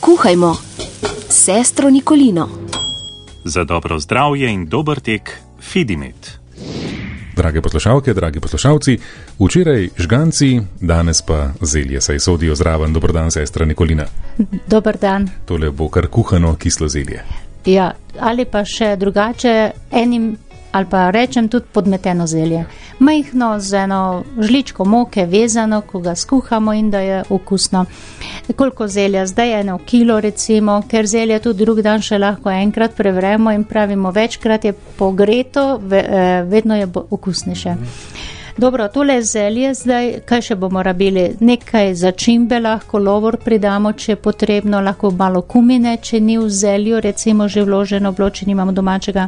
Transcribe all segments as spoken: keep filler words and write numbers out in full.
Kuhajmo s sestro Nikolino. Za dobro zdravje in dober tek Fidimet. Drage poslušalke, dragi poslušalci, včeraj žganci, danes pa zelje, saj sodijo zraven. Dober dan, sestra Nikolina. Dober dan. Tole bo kar kuhano kislo zelje. Ja, ali pa še drugače, enim ali pa rečem tudi podmeteno zelje. Majhno z eno žličko moke vezano, ko ga skuhamo in da je okusno. Koliko zelja? Zdaj eno kilo recimo, ker zelje tudi drug dan še lahko enkrat prevremo in pravimo večkrat je pogreto, vedno je okusnejše. Dobro, tole zelje zdaj, kaj še bomo rabili? Nekaj začimbe lahko, lovor pridamo, če je potrebno, lahko malo kumine, če ni v zelju, recimo že vloženo bilo, če nimamo domačega.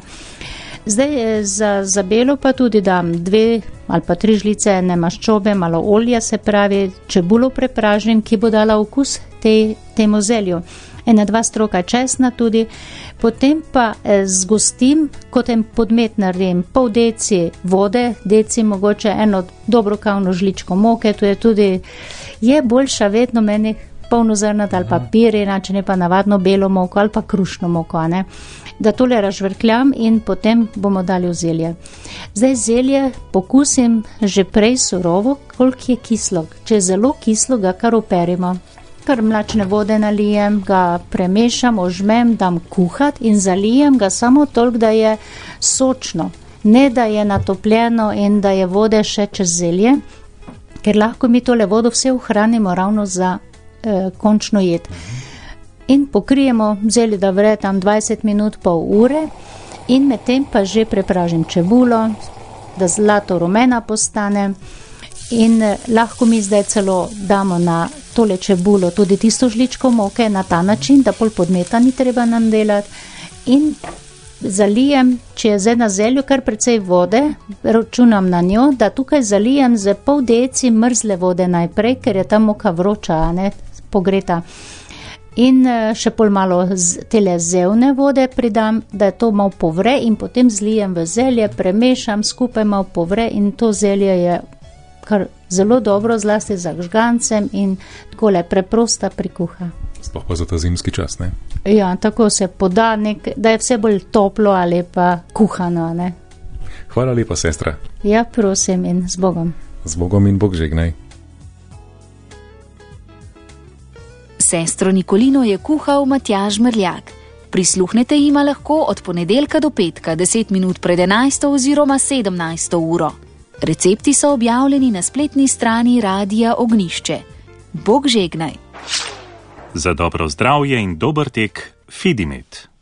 Zdaj za, za belo pa tudi dam dve ali pa tri žlice ene maščobe, malo olja, se pravi čebulo prepražim, ki bo dala okus te, temu zelju. Ena dva stroka česna tudi, potem pa eh, zgostim, kot en podmet naredim, pol deci vode, deci mogoče eno dobro kavno žličko moke, to je tudi, je boljša vedno meni polnozrnat ali pa pirina, če ne pa navadno belo moko ali pa krušno moko, ne. Da tole razžvrkljam in potem bomo dali v zelje. Zdaj zelje pokusim že prej surovo, koliko je kislo. Če je zelo kislo, ga kar operimo. Kar mlačne vode nalijem, ga premešam, ožmem, dam kuhat in zalijem ga samo toliko, da je sočno. Ne, da je natopljeno in da je vode še čez zelje, ker lahko mi tole vodo vse ohranimo ravno za eh, končno jed. In pokrijemo zelje, da vre tam dvajset minut, pol ure in medtem pa že prepražim čebulo, da zlato rumena postane in lahko mi zdaj celo damo na tole čebulo tudi tisto žličko moke na ta način, da pol podmeta ni treba nam delati in zalijem, če je zdaj na zelju kar precej vode, računam na njo, da tukaj zalijem z pol deci mrzle vode najprej, ker je ta moka vroča, ne, pogreta. In še pol malo z, tele zevne vode pridam, da to malo povre in potem zlijem v zelje, premešam, skupaj malo povre in to zelje je kar zelo dobro, zlasti za žgancem in takole preprosta prikuha. Sploh pa za ta zimski čas, ne? Ja, tako se poda, nek, da je vse bolj toplo ali pa kuhano, ne? Hvala lepa, sestra. Ja, prosim in z Bogom. Z Bogom in Bog žegnaj. Sestro Nikolino je kuhal Matjaž Mrljak. Prisluhnete jima lahko od ponedeljka do petka, deset minut pred enajsto oziroma sedemnajsto uro. Recepti so objavljeni na spletni strani Radia Ognjišče. Bog žegnaj. Za dobro zdravje in dober tek Fidimet.